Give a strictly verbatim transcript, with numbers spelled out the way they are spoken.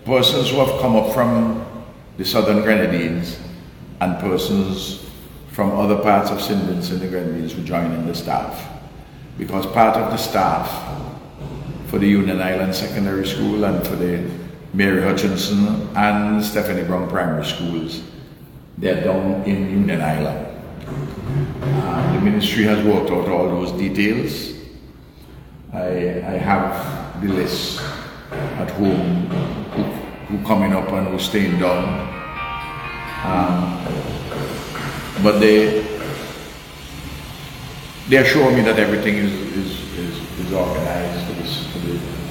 persons who have come up from the Southern Grenadines and persons from other parts of Saint Vincent and the Grenadines who join in the staff. Because part of the staff for the Union Island Secondary School and for the Mary Hutchinson and Stephanie Brown Primary Schools, they're down in Union Island. Uh, the ministry has worked out all those details. I, I have the list at home who, who coming up and who staying down. Um, but they they assure me that everything is is, is, is organized for, this, for the